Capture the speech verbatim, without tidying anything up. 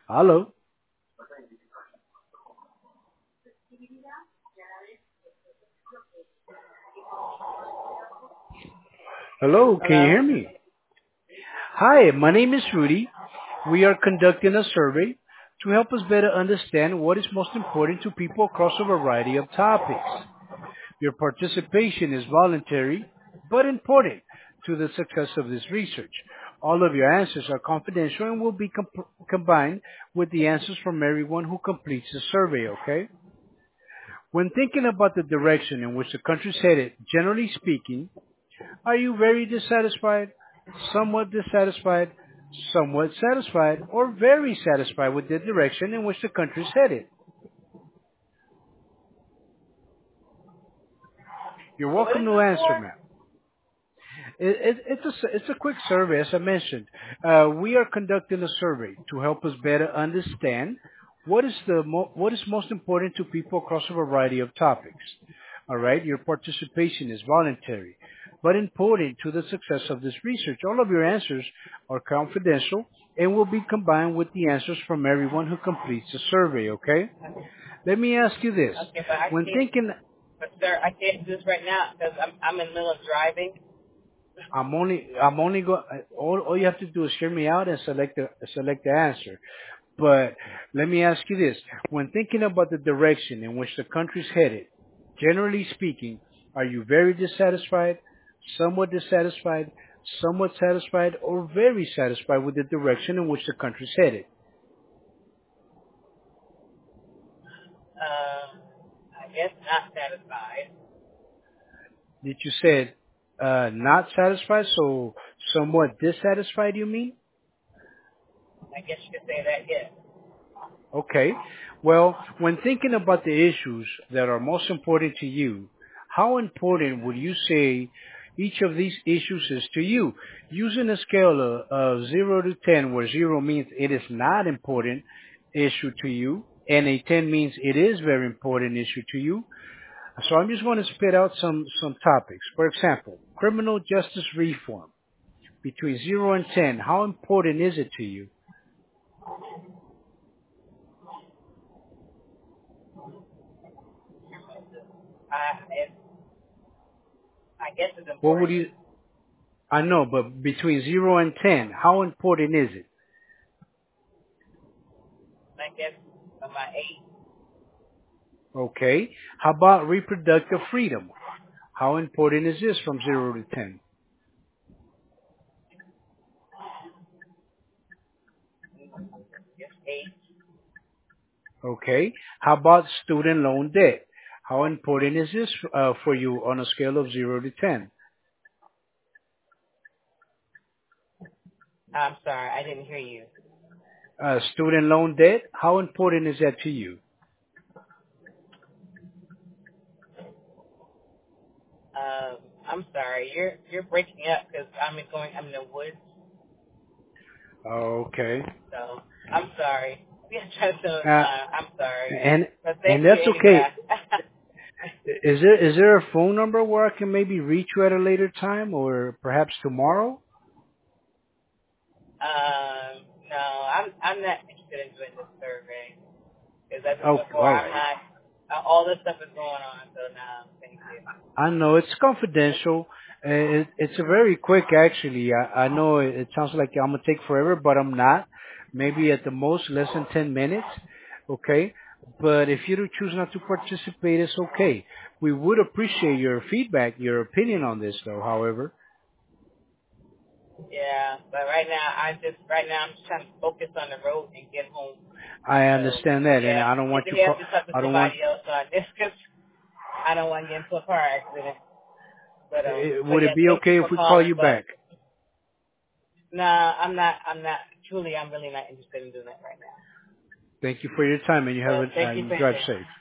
Hello. Hello, can you Hello? hear me? Hi, my name is Rudy. We are conducting a survey to help us better understand what is most important to people across a variety of topics. Your participation is voluntary, but important to the success of this research. All of your answers are confidential and will be comp- combined with the answers from everyone who completes the survey, okay? When thinking about the direction in which the country is headed, generally speaking, are you very dissatisfied, somewhat dissatisfied, somewhat satisfied, or very satisfied with the direction in which the country is headed? You're What welcome is to this answer, for? ma'am. It, it, it's, a, s- it's a quick survey, as I mentioned. Uh, we are conducting a survey to help us better understand what is the mo- what is most important to people across a variety of topics. All right, your participation is voluntary, but important to the success of this research. All of your answers are confidential and will be combined with the answers from everyone who completes the survey. Okay. Let me ask you this: Okay, but I when can't, thinking but sir, I can't do this right now because I'm, I'm in the middle of driving. I'm only, I'm only go. All, all you have to do is hear me out and select the select the answer. But let me ask you this: when thinking about the direction in which the country is headed, generally speaking, are you very dissatisfied, somewhat dissatisfied, somewhat satisfied, or very satisfied with the direction in which the country is headed? Um, I guess not satisfied. Did you say uh, not satisfied? So somewhat dissatisfied? You mean? I guess you could say that, yes. Okay. Well, when thinking about the issues that are most important to you, how important would you say each of these issues is to you? Using a scale of, of zero to ten, where zero means it is not important issue to you, and a ten means it is very important issue to you. So I'm just going to spit out some, some topics. For example, criminal justice reform. Between zero and ten, how important is it to you? I, it, I guess it's What would important. you, I know, but between zero and ten, how important is it? I guess about eight. Okay. How about reproductive freedom? How important is this from zero to ten? I guess eight. Okay. How about student loan debt? How important is this uh, for you on a scale of zero to ten? I'm sorry, I didn't hear you. Uh, student loan debt, how important is that to you? Um, I'm sorry, you're you're breaking up because I'm in going. I'm in the woods, Okay. so I'm sorry. We are trying to. Uh, Uh, I'm sorry, and but and thank you that's anyway. okay. Is there is there a phone number where I can maybe reach you at a later time or perhaps tomorrow? Um, no, I'm I'm not interested in doing this survey because as I said Okay, before, all I'm right. not. Uh, all this stuff is going on, so no, thank you. I know it's confidential. Uh, It, it's a very quick, actually. I, I know it, it sounds like I'm gonna take forever, but I'm not. Maybe at the most less than ten minutes. Okay. But if you do choose not to participate, it's okay. We would appreciate your feedback, your opinion on this, though. However, Yeah, but right now I just right now I'm just trying to focus on the road and get home. I So understand that, and yeah, I don't you want you. can have Call, to talk to I don't want. somebody else on this because I don't want to get into a car accident. But um, eh, but Would it yeah, be thank you okay if for we call calling. you But back? nah, I'm not. I'm not. Truly, I'm really not interested in doing that right now. Thank you for your time, and you have But a, uh, thank you you for drive anything. safe.